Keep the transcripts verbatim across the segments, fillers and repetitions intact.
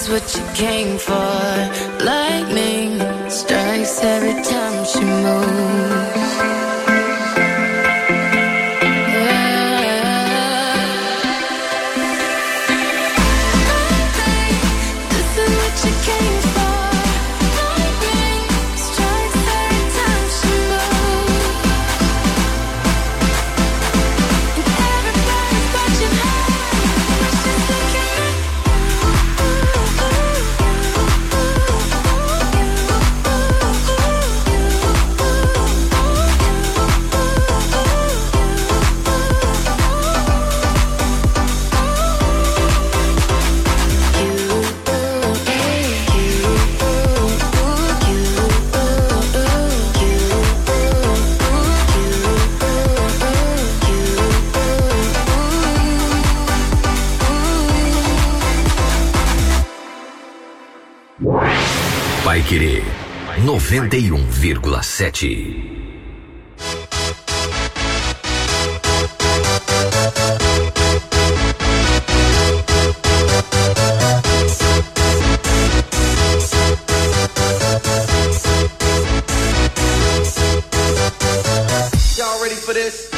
is what you came for. Lightning strikes every time she moves. Paiquerê noventa e um vírgula sete. Y'all ready for this?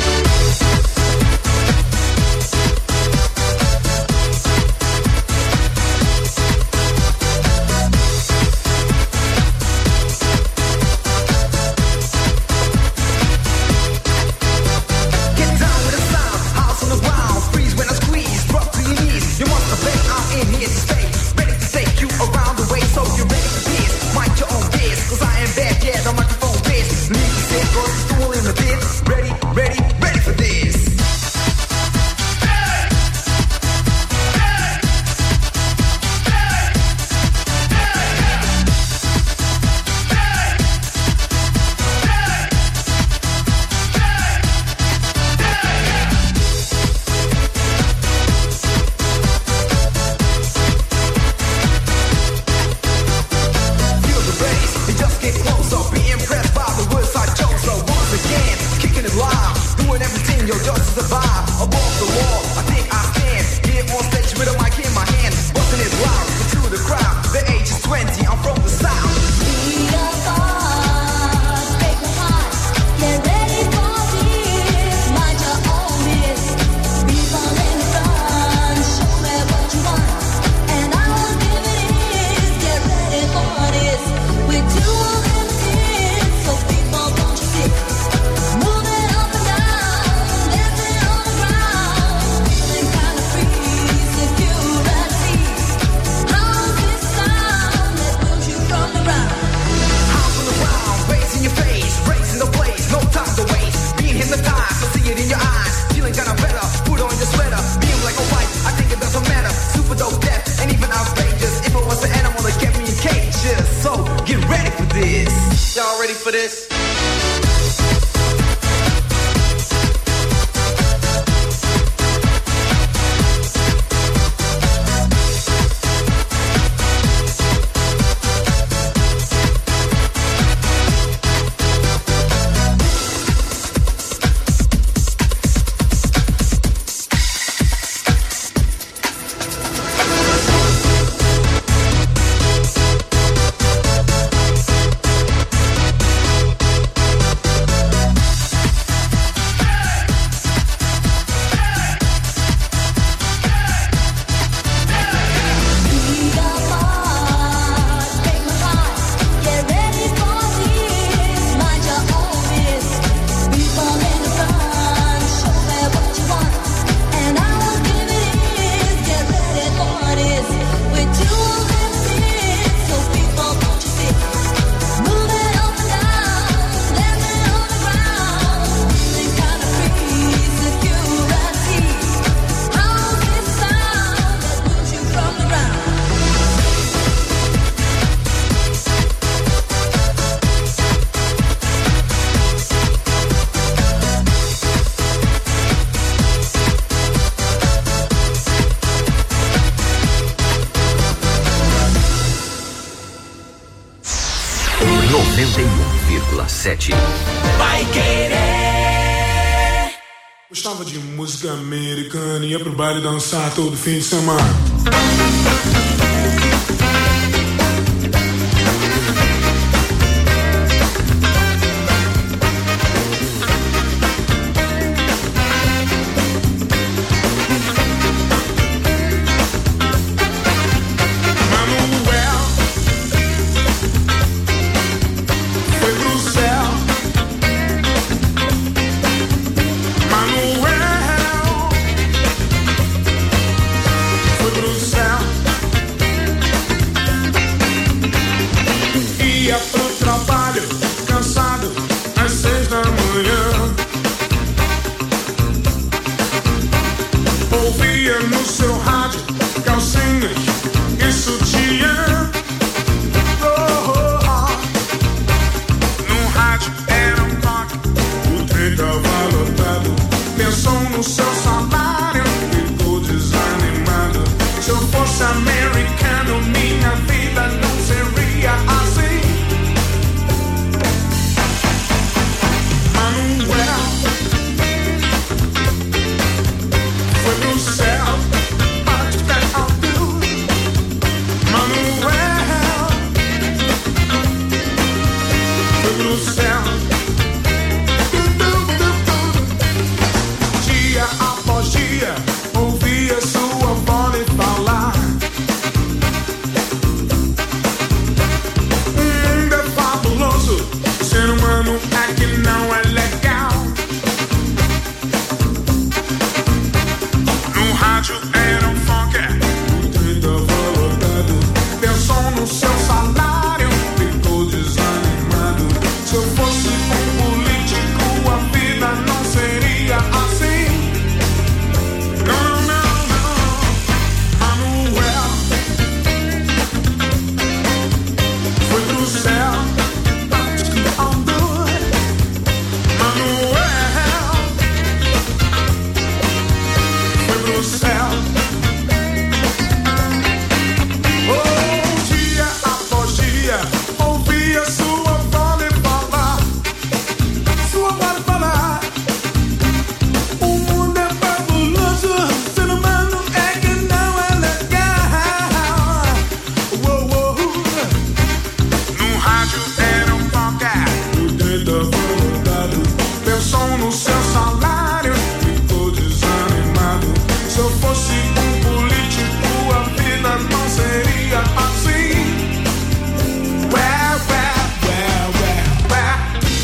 noventa e um vírgula sete. Paiquerê. Gostava de música americana, ia pro baile dançar todo fim de semana. Ia pro trabalho, cansado, às seis da manhã. Ouvia no seu rádio calcinhas e sutiã. Oh, oh, oh. No rádio era um toque, o trem tava lotado. Pensou no seu salário, ficou desanimado. Se eu fosse americano, minha vida não seria assim. Manuel foi pro céu, but that I'll do. Manuel foi pro céu. Dia após dia, ouvia sua voz falar. O mundo é fabuloso, ser humano é que não é legal. No rádio era um funk, o trem tava lotado. Pensou no seu salário, ficou desanimado. Se eu fosse um político, a vida não seria assim. Não, não, não. Manuel foi pro céu, but I'll do it. Manuel foi pro céu. Oh, dia após dia, ouvia sua voz falar. Sua voz falar. O mundo é fabuloso, ser humano é que não é legal. Uou, uou. No rádio era um toque, o trem tava lotado. Pensou no seu salário, ficou desanimado. Se eu fosse um político, a vida não seria assim. Ué, ué, ué, ué, ué.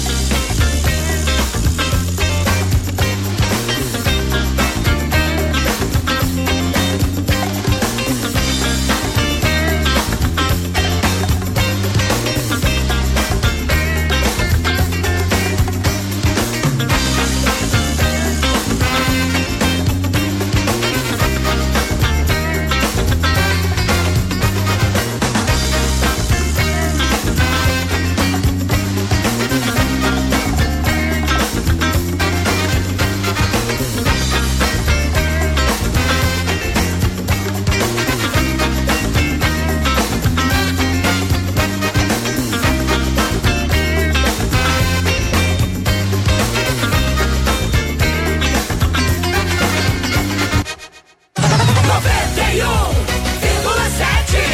noventa e um vírgula sete.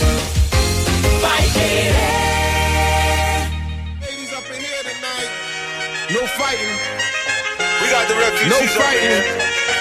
Vai querer. Ladies up in here tonight. No fighting. We got the refugees No up fighting. here.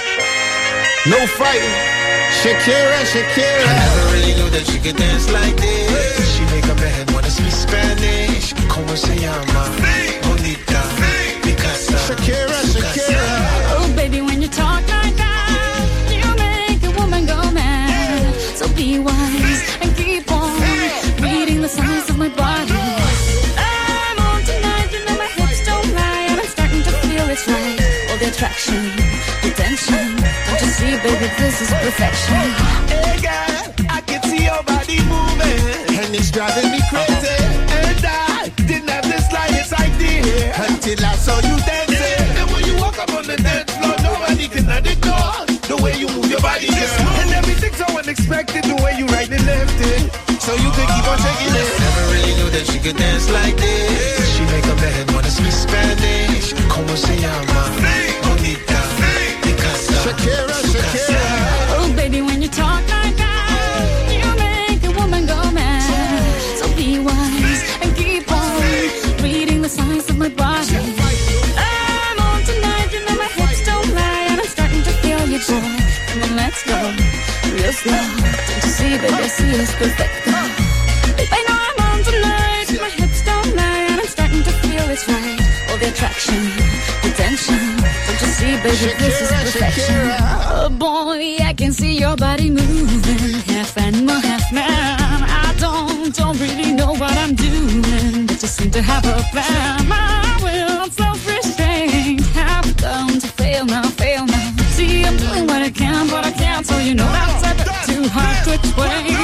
No fighting. Shakira, Shakira. I never really knew that she could dance like this. She make a man wanna speak Spanish. Como se llama? Bonita. Picasa. Shakira, Shakira. Oh, baby, when you talk like that, you make a woman go mad. So be wise and keep on reading the signs of my body. I'm on tonight, you know my hips don't lie, and I'm starting to feel it's right. All the attraction, the tension. Don't you see, baby, this is perfection. Hey girl, I can see your body moving, And it's driving me crazy. and I didn't have the slightest idea Until I saw you dancing. And when you walk up on the dance floor, nobody can ignore the way you move your body, girl. And everything's so unexpected, the way you right and left it, so you can keep on shaking it. Never really knew that she could dance like this. She make a man wanna speak Spanish. Como se llama? Bonita. Picasa. Shakira, Shakira. Oh, baby, when you talk like that, you make a woman go mad. So be wise and keep on reading the signs of my body. I'm on tonight, you know my hips don't lie, and I'm starting to feel you, boy. Come on, let's go real slow. Don't you see, baby, I see it's perfect. Baby, I know I'm on tonight, my hips don't lie, and I'm starting to feel it's right. All the attraction, the tension. Don't you see, baby, this is perfection. Oh boy, I can see your body moving, half animal, half man. I don't, don't really know what I'm doing. just seem to have a plan. My will and self-restraint have come to fail now, fail now. See, I'm doing what I can, but I can't, so you know that's a bit too hard to explain.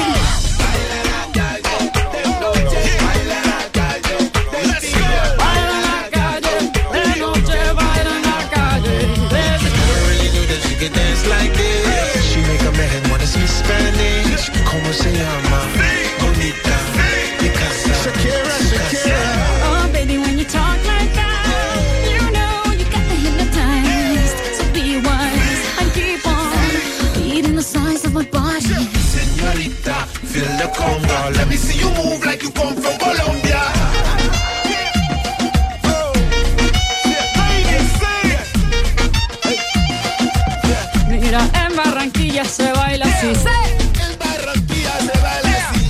Dance like this. She make a man wanna speak Spanish. Como se llama? Bonita. Picasa. Shakira, Shakira. Oh, baby, when you talk like that, you know you got me hypnotized. So be wise and keep on beating the size of my body. Señorita, feel the conga. Let me see you move like you come from Colombia. Mira, en Barranquilla se baila así. En Barranquilla se baila así.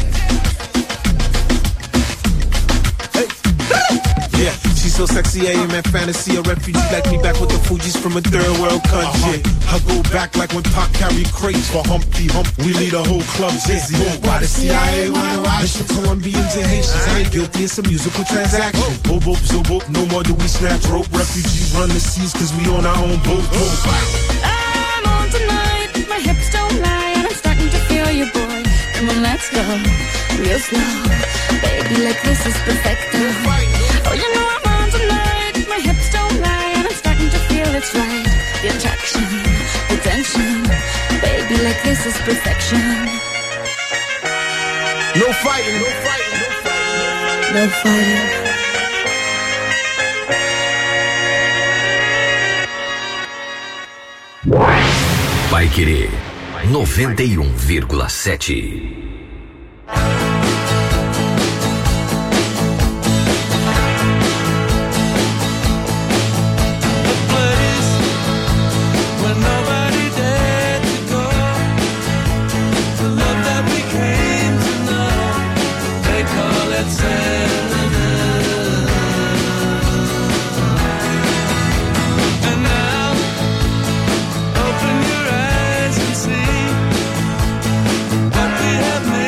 Hey. Yeah, she's so sexy, I am in fantasy. A refugee like me back with the Fugees from a third world country. I go back like when Pac carried crates for Humpty Hump. We lead a whole club dizzy. Why the C I A wanna watch the Colombians and Haitians? I ain't guilty, it's a musical transaction. Boop, boop, zo, boop, no more do we snatch rope. Refugees run the seas cause we on our own boat. I'm on tonight, my hips don't lie, and I'm starting to feel you, boy. Come on, let's go, real slow. Baby, like this is perfecto. Oh, you know I'm on tonight, my hips don't lie, and I'm starting to feel it's right. The attraction, the tension. Baby, like this is perfection. No fighting, no fighting, no fighting. No fighting. Vai Querer noventa e um vírgula sete. Open your eyes and see what we have made.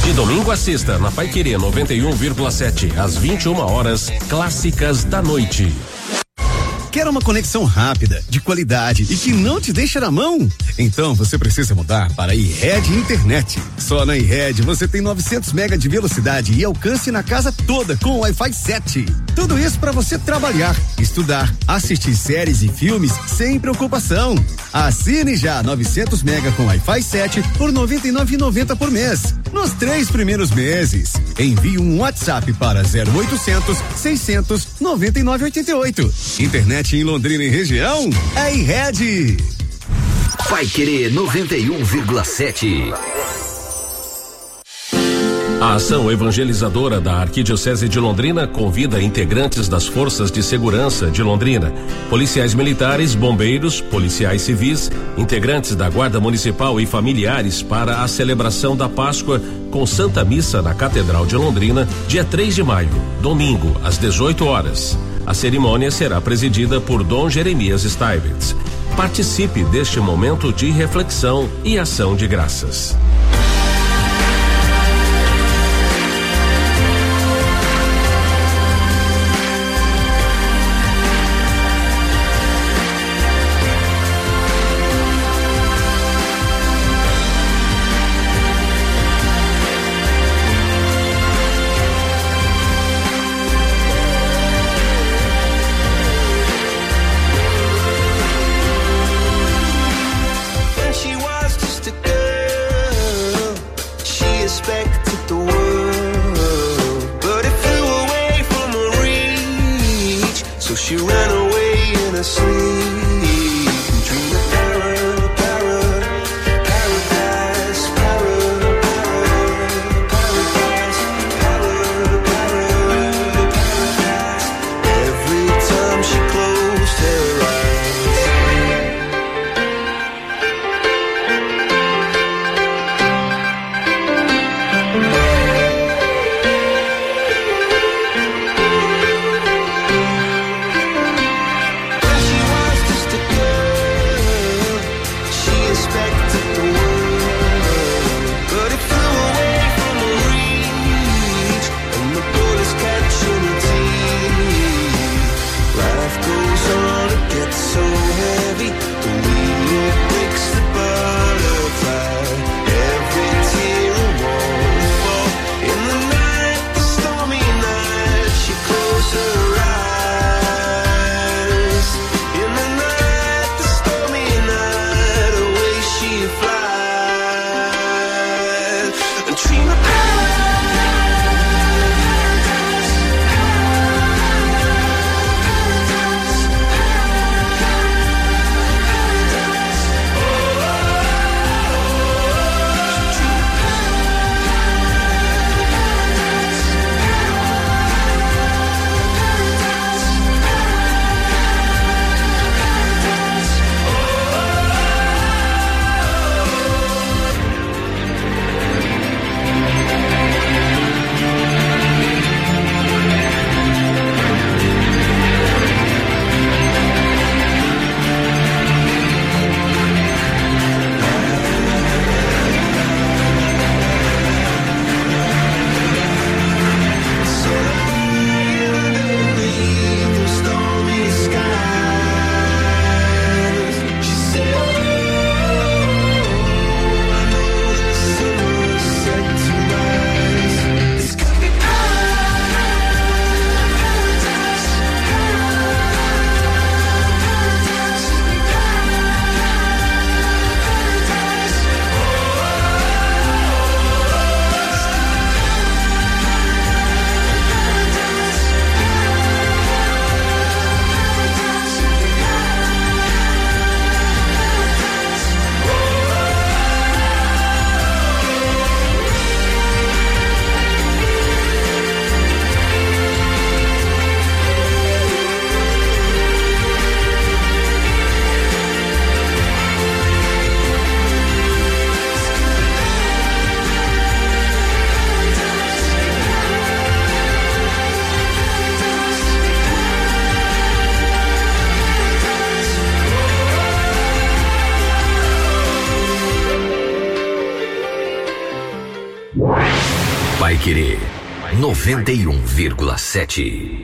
De domingo a sexta, na Paiquerê noventa e um vírgula sete, às vinte e uma horas, clássicas da noite. Quer uma conexão rápida, de qualidade e que não te deixa na mão? Então você precisa mudar para a iRed Internet. Só na iRed você tem novecentos mega de velocidade e alcance na casa toda com Wi-Fi sete. Tudo isso para você trabalhar, estudar, assistir séries e filmes sem preocupação. Assine já novecentos mega com Wi-Fi sete por noventa e nove reais e noventa centavos por mês. Nos três primeiros meses. Envie um WhatsApp para zero oitocentos, seiscentos, noventa e nove oitenta e oito. Internet em Londrina e região é iRed. Paiquerê noventa e um vírgula sete. A ação evangelizadora da Arquidiocese de Londrina convida integrantes das Forças de Segurança de Londrina, policiais militares, bombeiros, policiais civis, integrantes da Guarda Municipal e familiares para a celebração da Páscoa com Santa Missa na Catedral de Londrina, dia três de maio, domingo, às dezoito horas. A cerimônia será presidida por Dom Jeremias Steinmetz. Participe deste momento de reflexão e ação de graças. Paiquerê noventa e um vírgula sete.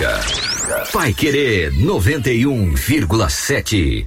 música. Paiquerê noventa e um vírgula sete.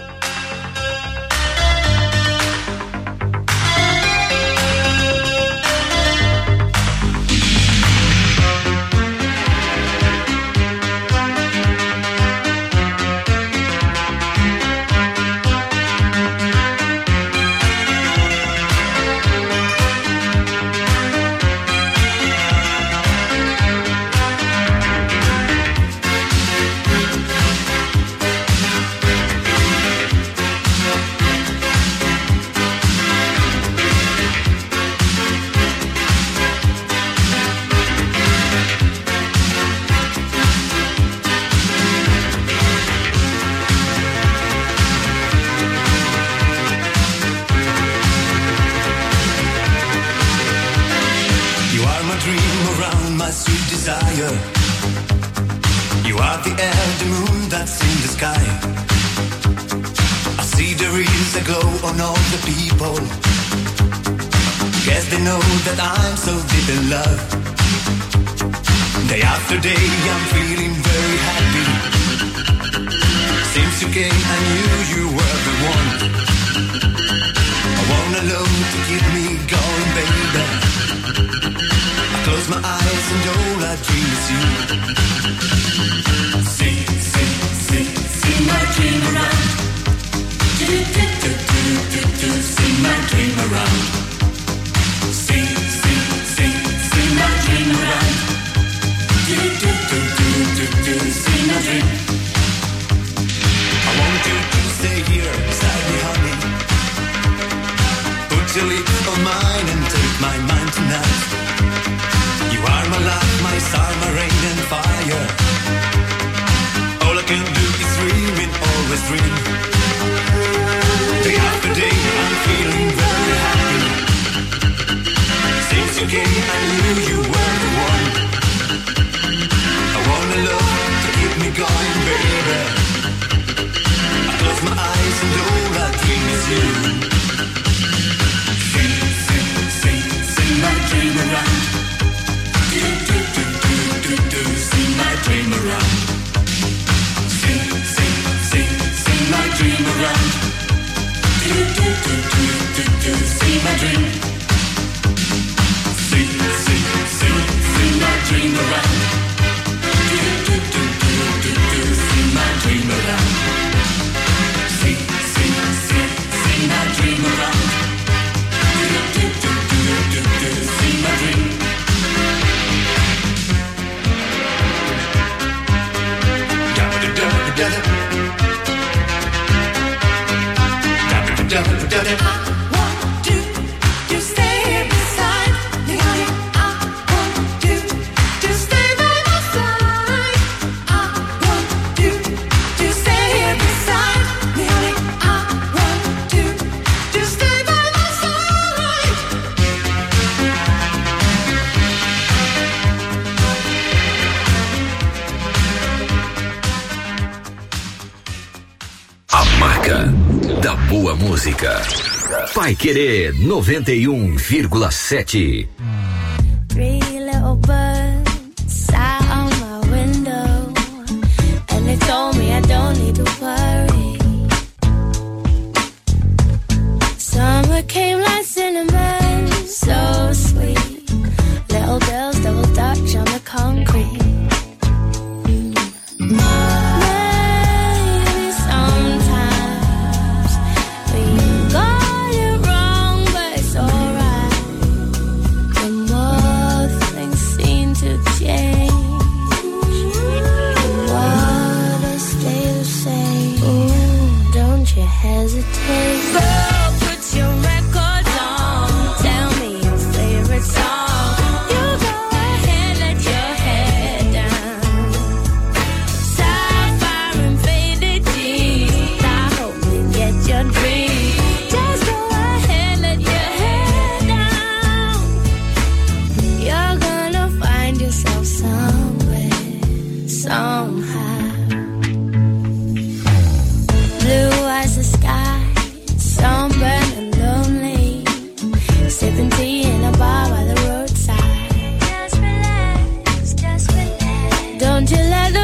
Paiquerê noventa e um vírgula sete. Three little birds sat on my window, and they told me I don't need to worry. Summer came like cinnamon, so sweet. Little girls double dutch on the concrete. Don't you let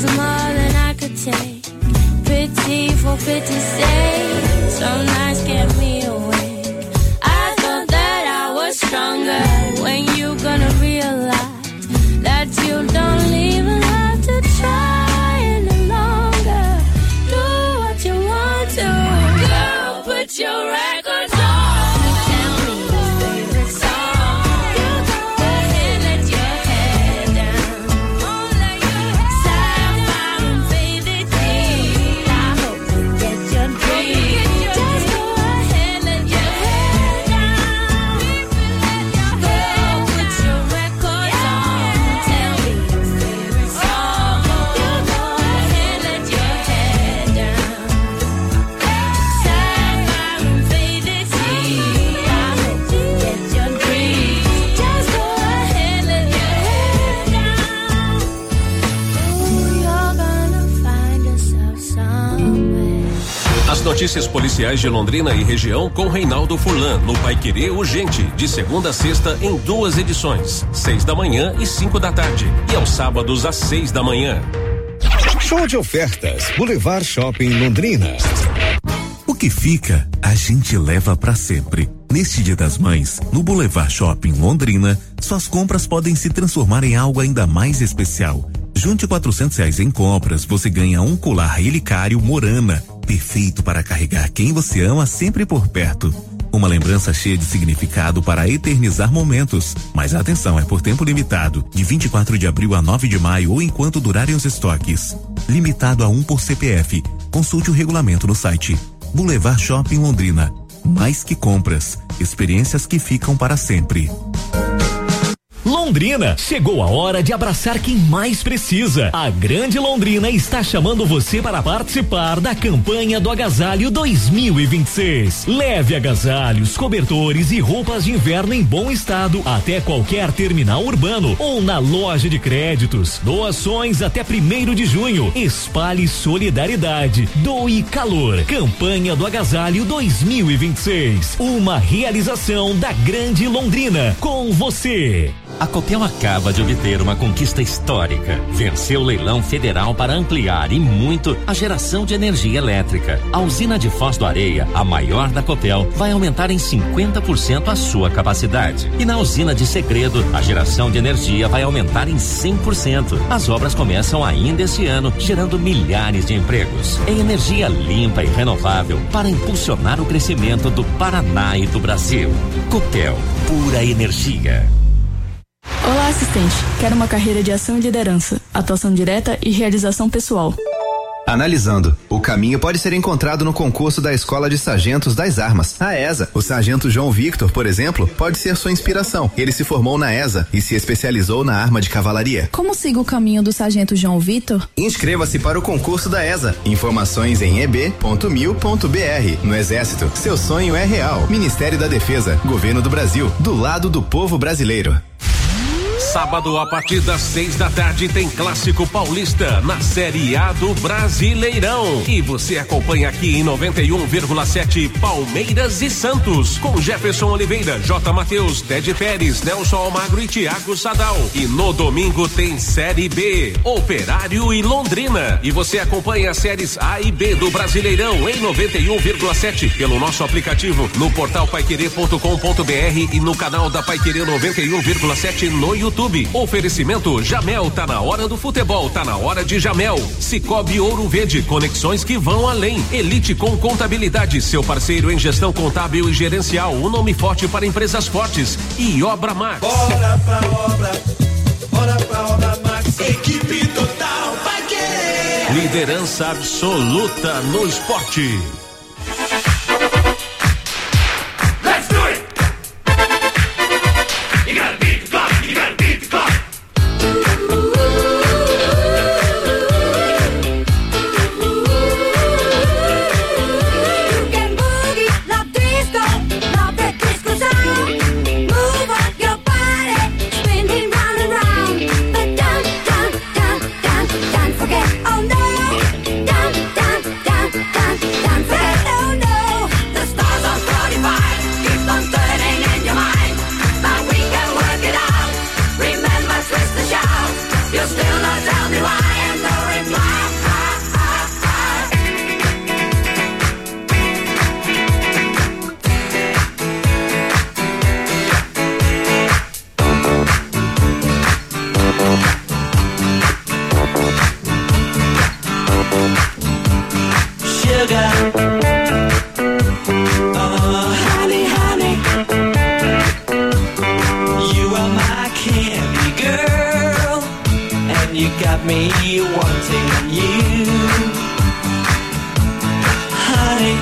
was more than I could take. Pity for pity's sake. Some nights kept me awake. I thought that I was stronger. When you gonna realize that you don't even have to try any longer? Do what you want to. Girl, put your records on. Notícias policiais de Londrina e região com Reinaldo Furlan no Paiquerê Urgente, de segunda a sexta em duas edições, seis da manhã e cinco da tarde, e aos sábados às seis da manhã. Show de ofertas, Boulevard Shopping Londrina. O que fica, a gente leva pra sempre. Neste Dia das Mães, no Boulevard Shopping Londrina, suas compras podem se transformar em algo ainda mais especial. Junte quatrocentos reais em compras, você ganha um colar relicário Morana, perfeito para carregar quem você ama sempre por perto. Uma lembrança cheia de significado para eternizar momentos. Mas atenção, é por tempo limitado, de vinte e quatro de abril a nove de maio ou enquanto durarem os estoques. Limitado a um por C P F. Consulte o regulamento no site. Boulevard Shopping Londrina. Mais que compras, experiências que ficam para sempre. Londrina, chegou a hora de abraçar quem mais precisa. A Grande Londrina está chamando você para participar da campanha do Agasalho dois mil e vinte e seis. Leve agasalhos, cobertores e roupas de inverno em bom estado até qualquer terminal urbano ou na loja de créditos. Doações até primeiro de junho. Espalhe solidariedade. Doe calor. Campanha do Agasalho dois mil e vinte e seis. Uma realização da Grande Londrina. Com você. A Copel acaba de obter uma conquista histórica. Venceu o leilão federal para ampliar e muito a geração de energia elétrica. A usina de Foz do Areia, a maior da Copel, vai aumentar em cinquenta por cento a sua capacidade. E na usina de Segredo, a geração de energia vai aumentar em cem por cento. As obras começam ainda este ano, gerando milhares de empregos em energia limpa e renovável para impulsionar o crescimento do Paraná e do Brasil. Copel, pura energia. Olá, assistente. Quero uma carreira de ação e liderança, atuação direta e realização pessoal. Analisando, o caminho pode ser encontrado no concurso da Escola de Sargentos das Armas, a ESA. O sargento João Victor, por exemplo, pode ser sua inspiração. Ele se formou na ESA e se especializou na arma de cavalaria. Como sigo o caminho do sargento João Victor? Inscreva-se para o concurso da ESA. Informações em e b ponto mil ponto b r. No Exército, seu sonho é real. Ministério da Defesa, Governo do Brasil, do lado do povo brasileiro. Sábado, a partir das seis da tarde, tem Clássico Paulista na Série A do Brasileirão. E você acompanha aqui em noventa e um vírgula sete Palmeiras e Santos, com Jefferson Oliveira, J. Matheus, Ted Pérez, Nelson Almagro e Thiago Sadal. E no domingo tem Série B, Operário e Londrina. E você acompanha as séries A e B do Brasileirão em noventa e um vírgula sete pelo nosso aplicativo, no portal paiquerê ponto com ponto b r e no canal da Paiquerê noventa e um vírgula sete no YouTube. Oferecimento Jamel, tá na hora do futebol, tá na hora de Jamel. Cicobi Ouro Verde, conexões que vão além. Elite com Contabilidade, seu parceiro em gestão contábil e gerencial, um nome forte para empresas fortes. E Obra Max. Bora pra obra, bora pra obra Max, equipe total vai querer. Liderança absoluta no esporte. Don't forget, oh no, don't, don't, don't, don't, don't forget. got me wanting you, honey.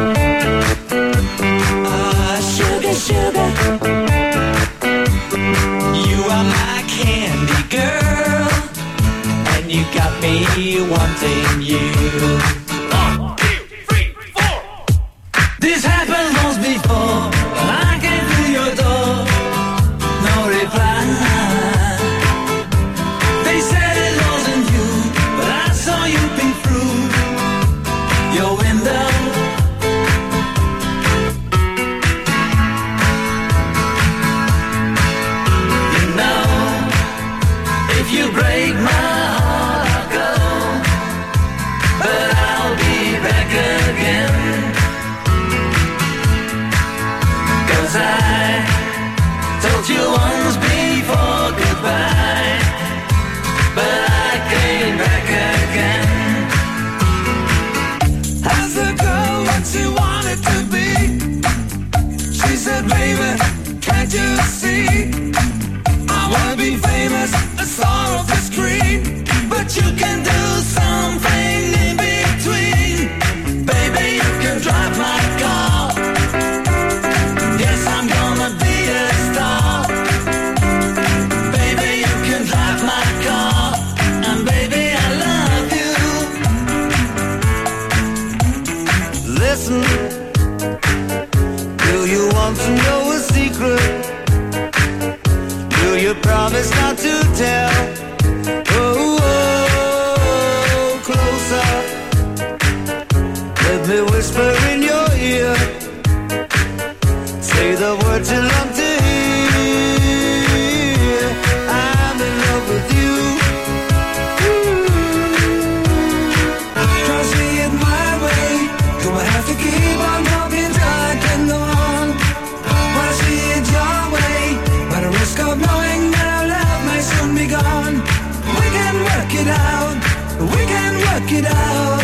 Ah, sugar, sugar, you are my candy girl, and you got me wanting you. One, two, three, four. This happened once before, and I came through your door, no reply. They said it wasn't you, but I saw you peek through your window. You know, if you break my heart, I'll go, but I'll be back again. 'Cause I told you once before goodbye, but I came back again. As the girl what she wanted to be, she said, baby, can't you see? I wanna be famous, a star of the screen, but you can do something in between. Baby, you can drive my car. Yes, I'm gonna be a star. Baby, you can drive my car, and baby, I love you. Listen, do you want to know a secret? Do you promise not to tell? Oh, oh, closer. Let me whisper in your ear. Say the words you love to hear. I'm in love with you. Try to see it my way. Gonna have to keep on talking till I can go on. Wanna see it your way, but the risk of knowing that our love may soon be gone. We can work it out. We can work it out.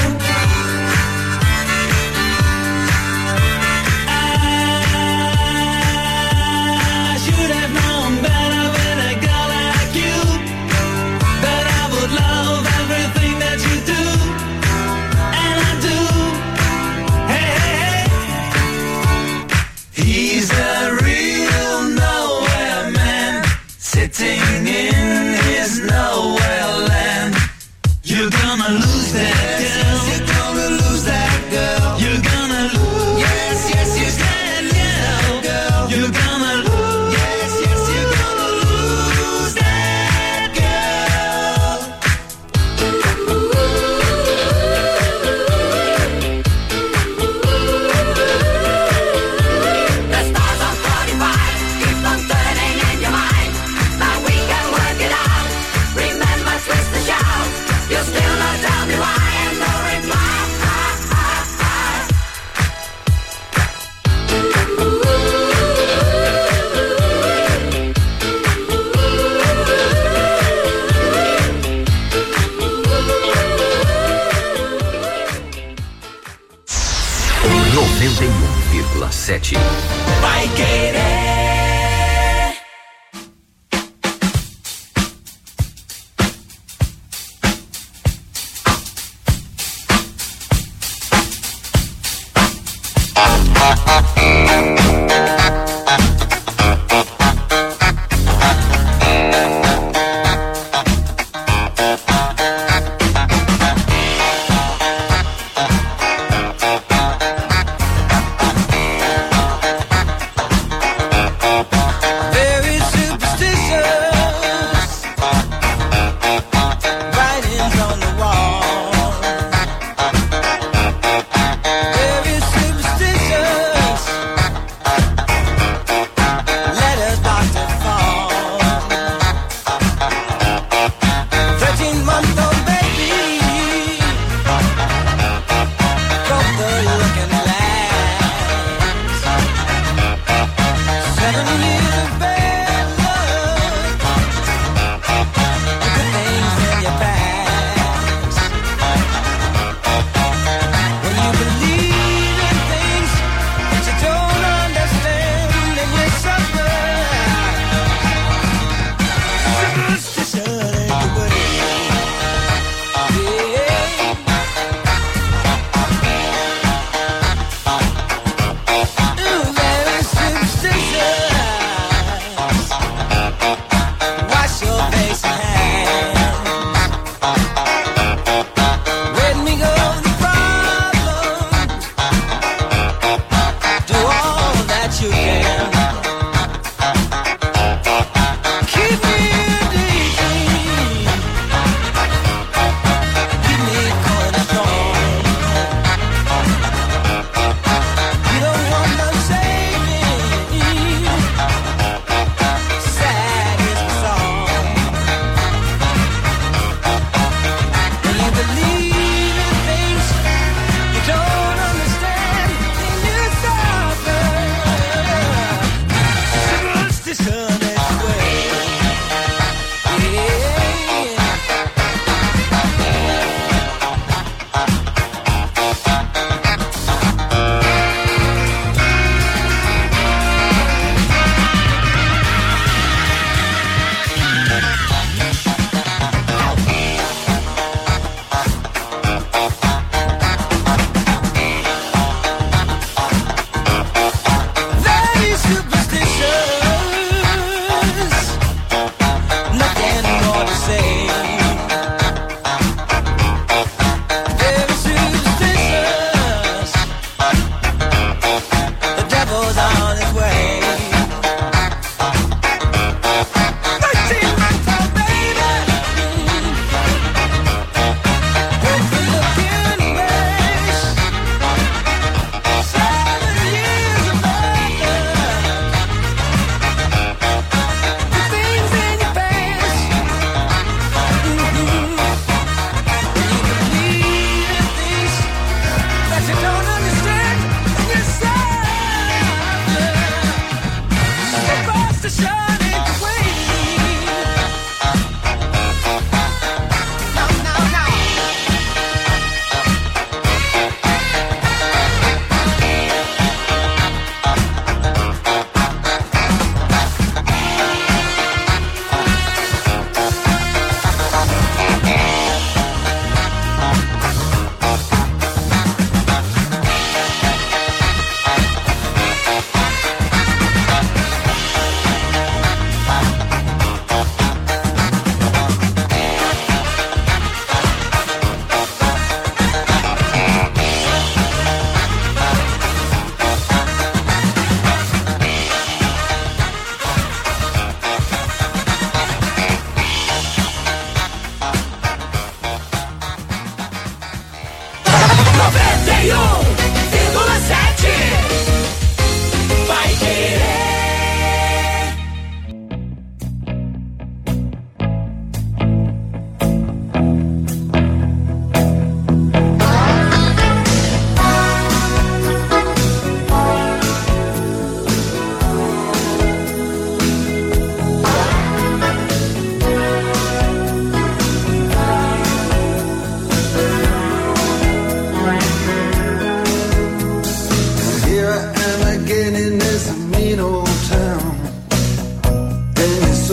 I should have known better with a girl like you, that I would love everything that you do, and I do. Hey, hey, hey. He's a real nowhere man, sitting in his nowhere land. You're gonna lose that girl. You're gonna lose that girl. You're gonna lose. Yes, yes, you can, girl. Girl. You're gonna lose. Yes, yes, you're gonna lose that girl. The stars on forty-five keep on turning in your mind. Now we can work it out. Remember, twist the shout. You still not tell me why, and no reply. noventa e um vírgula sete. Vai querer. Very superstitious, writings on the wall. Very superstitious, letters about to fall. Thirteen month old baby broke the looking glass. Seven years of bad luck, good things in your past. When you believe in things that you don't understand, and you suffer. Superstition ain't the way.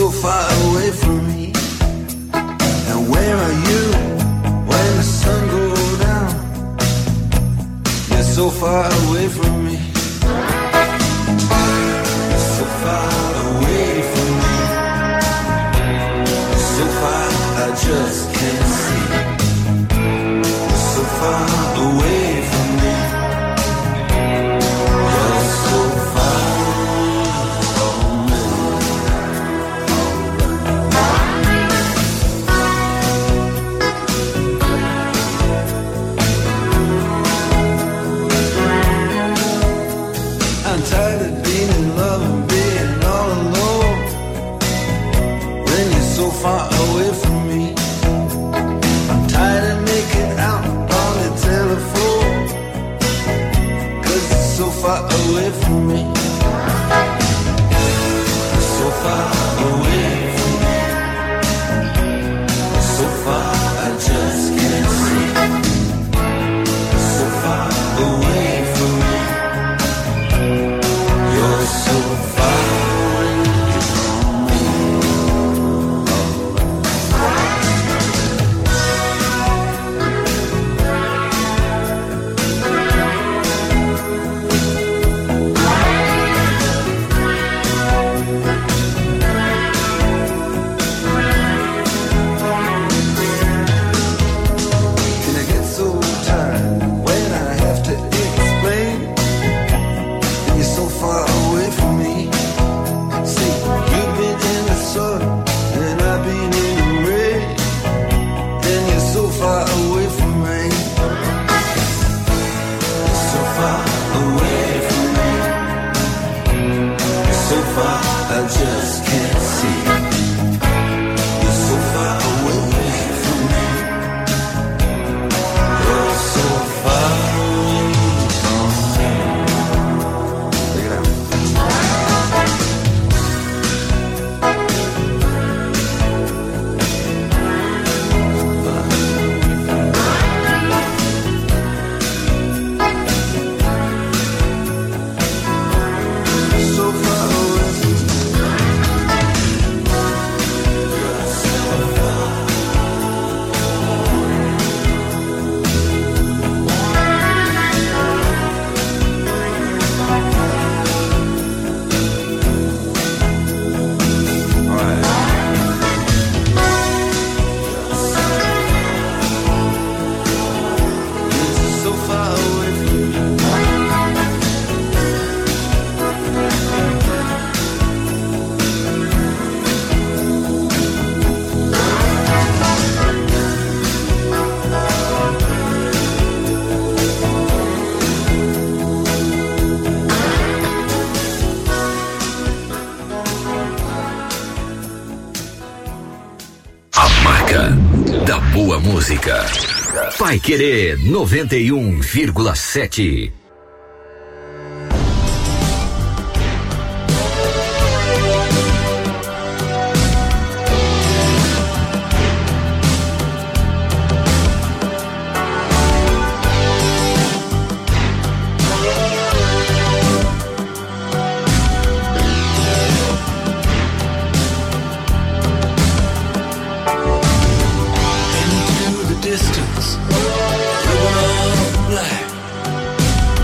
so far away from me. And where are you when the sun goes down? You're so far away from me. You're so far away from me. You're so far I just can't see. You're so far away from me. You're so far. I'm tired of being in love and being all alone when you're so far away from me. I'm tired of making out on the telephone 'cause you're so far away from me. You're so far away from me. You're so far I just can't see. You're so far away from me. You're so far away from me. Can I get so tired when I have to explain? And you're so far away from me. See, you've been in the sun and I've been in the rain. And you're so far away from me. You're so far away from me. You're so far I just can't see. You're so far away from me. You're so far away from me. Look it out. So far away from me. You're so far. All right. You're so far away from me. A marca da boa música. Vai Querer noventa e um vírgula sete. Into the distance, ribbon of black.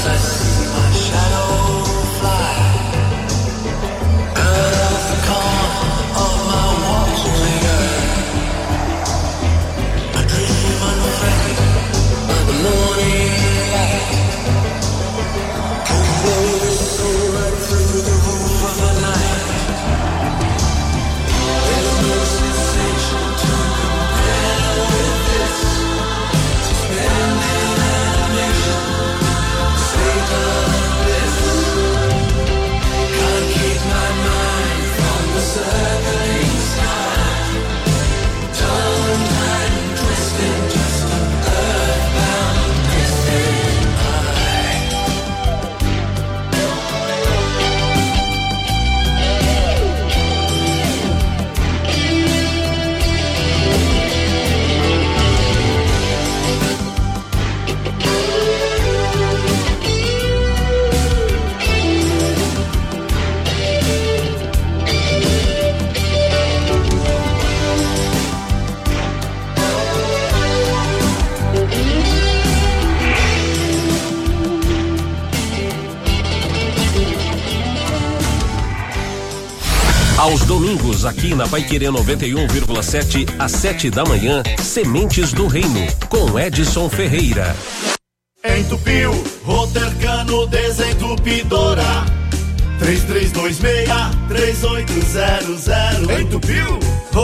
Aos domingos, aqui na Paiquerê noventa e um vírgula sete, às sete da manhã, Sementes do Reino, com Edson Ferreira. Entupiu, Rotercano Desentupidora. três três dois seis, três oito zero zero. Entupiu,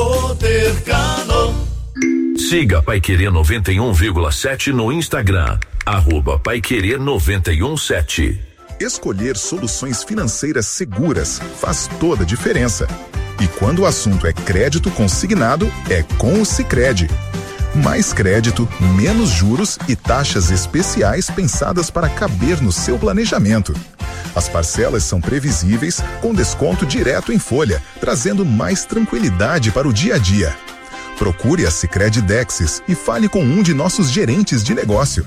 Rotercano. Siga Paiquerê noventa e um vírgula sete no Instagram, arroba Paiquerê noventa e um sete. Escolher soluções financeiras seguras faz toda a diferença. E quando o assunto é crédito consignado, é com o Sicredi. Mais crédito, menos juros e taxas especiais pensadas para caber no seu planejamento. As parcelas são previsíveis, com desconto direto em folha, trazendo mais tranquilidade para o dia a dia. Procure a Sicredi Dexis e fale com um de nossos gerentes de negócio.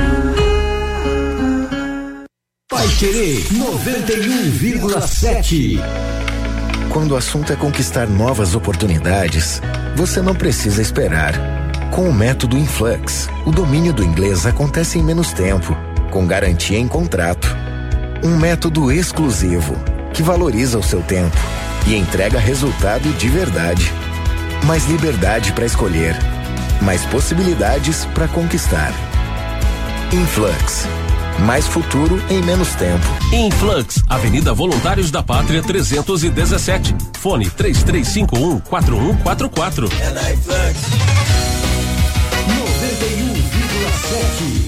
Paiquerê noventa e um vírgula sete. Quando o assunto é conquistar novas oportunidades, você não precisa esperar. Com o método Influx, o domínio do inglês acontece em menos tempo, com garantia em contrato. Um método exclusivo, que valoriza o seu tempo e entrega resultado de verdade. Mais liberdade para escolher, mais possibilidades para conquistar. Influx. Mais futuro em menos tempo. Influx, Avenida Voluntários da Pátria trezentos e dezessete. Fone três três cinco um, quatro um quatro quatro. É na Influx. noventa e um vírgula sete.